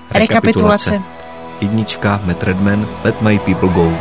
Rekapitulace. Jednička, Matt Redman, Let My People Go.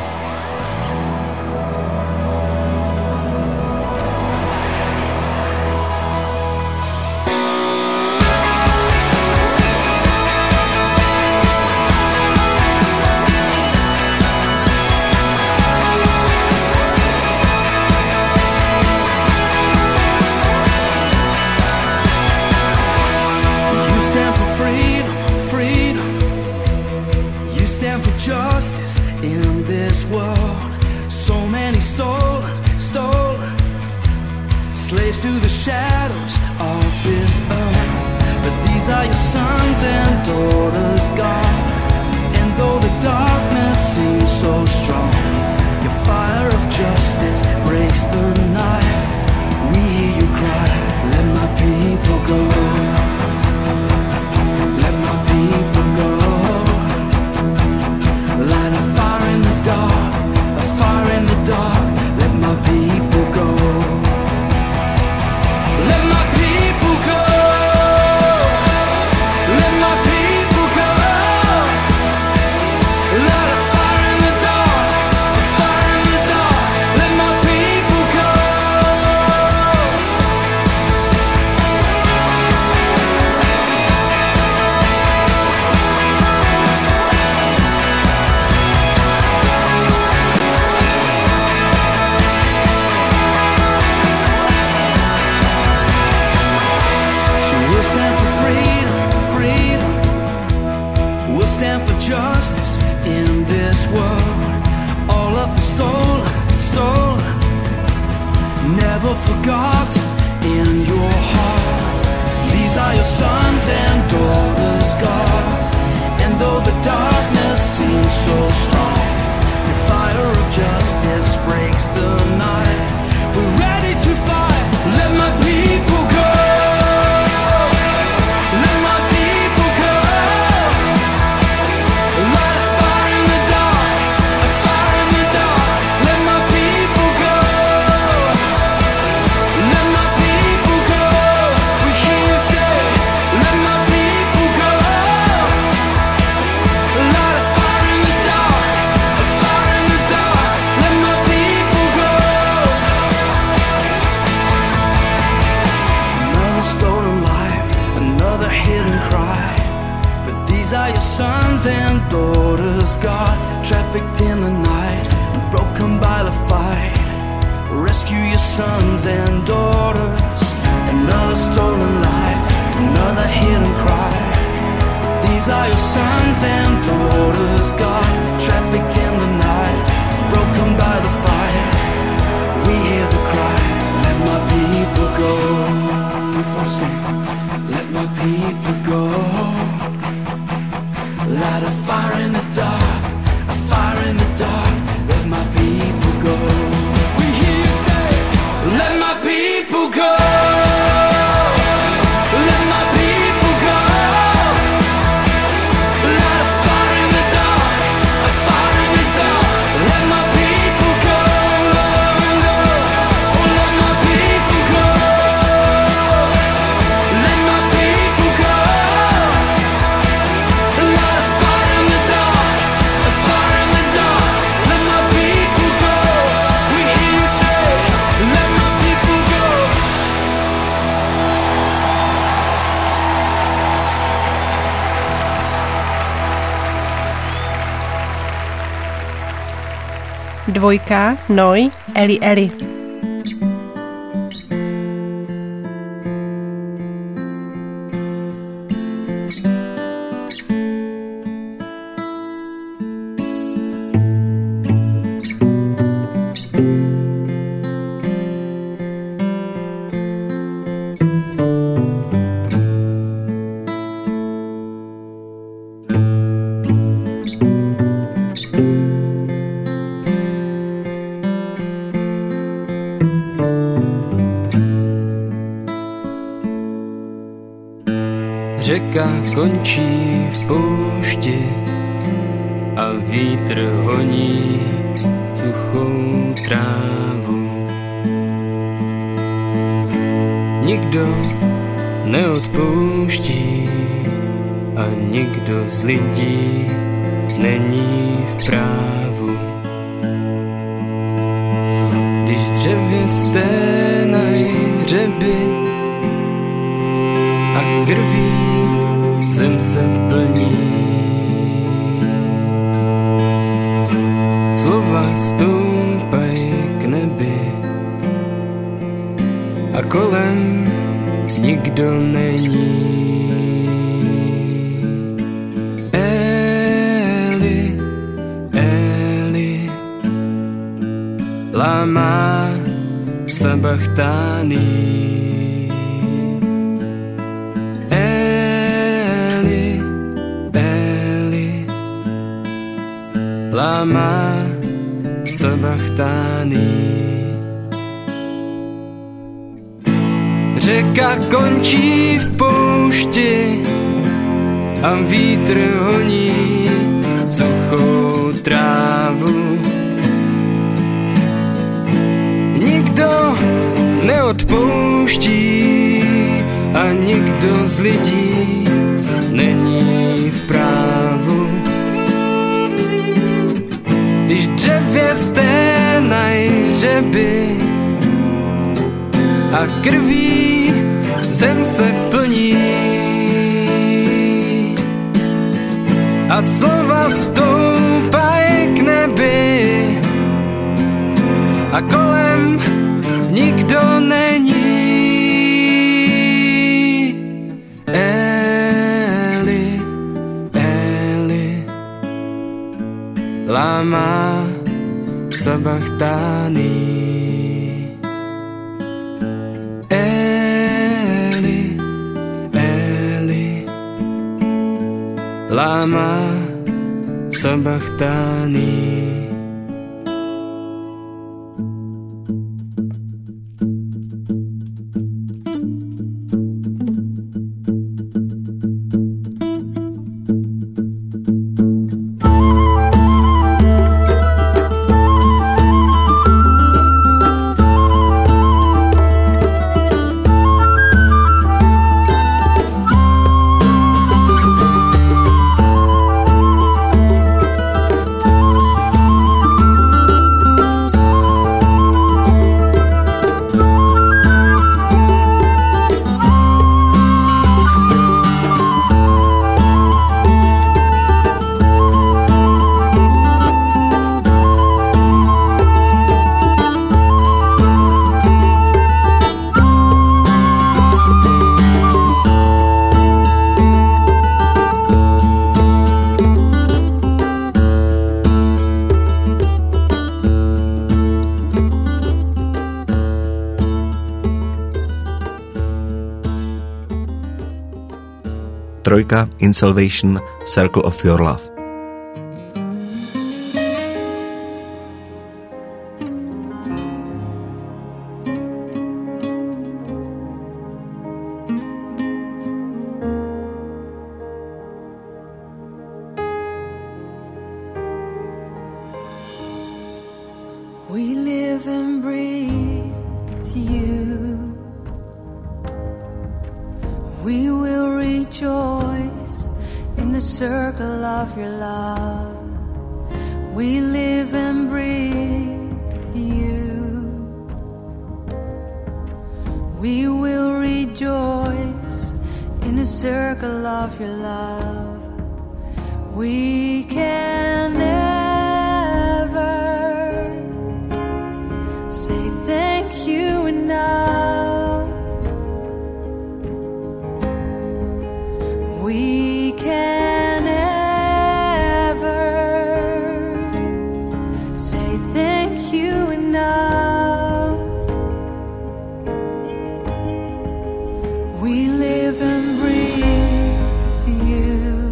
Dvojka, Noi, Eli Eli. Řeka končí v poušti a vítr honí suchou trávu. Nikdo neodpouští a nikdo z lidí není v právu. Když v dřevě sténají hřeby a krví zem se plní, slova stoupají k nebi a kolem nikdo není. Eli, Eli, lama sabachthani. Eli, Eli, lama sabachthani. Řeka končí v poušti a vítr honí suchou trávu. Nikdo neodpouští a nikdo z lidí není v právu. Když dřevě sténají hřeby a krví zem se plní a slova stoupají k nebi a kolem nikdo není. Eli, Eli, lama sabachthani. Eli, Eli, lama sabachthani. Trojka, In Salvation, Circle of Your Love. We live and breathe you. We will rejoice in the circle of your love. We live and breathe you. We will rejoice in the circle of your love. We can never say thank you enough. We can never say thank you enough. We live and breathe you.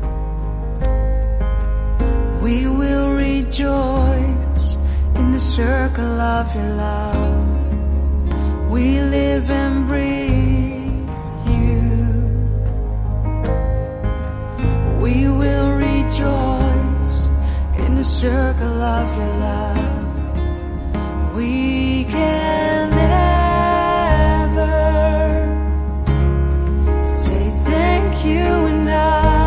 We will rejoice in the circle of your love. We live and breathe you. We will rejoice in the circle of your love. We can never say thank you enough.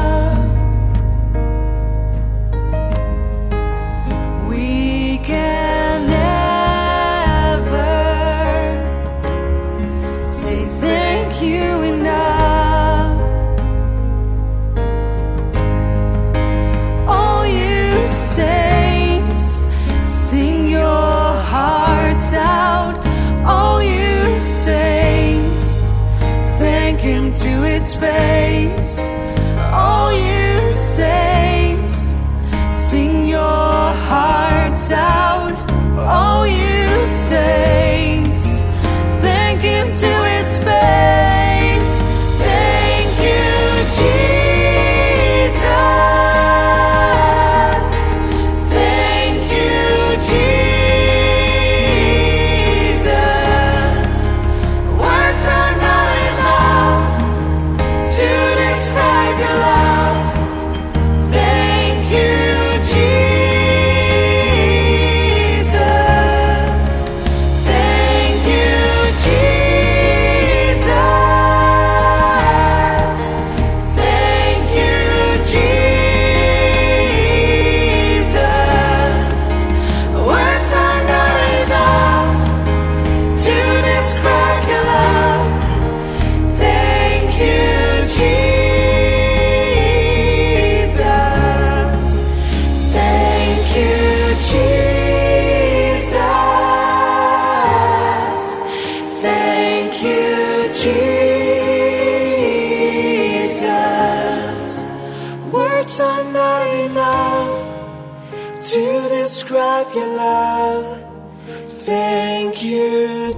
Words are not enough to describe your love. Thank you,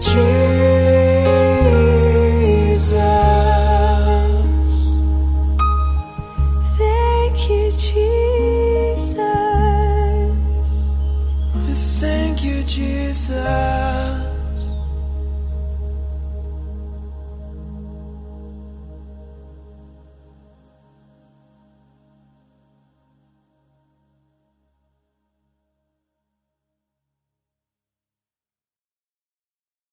Jesus. Thank you, Jesus. Thank you, Jesus.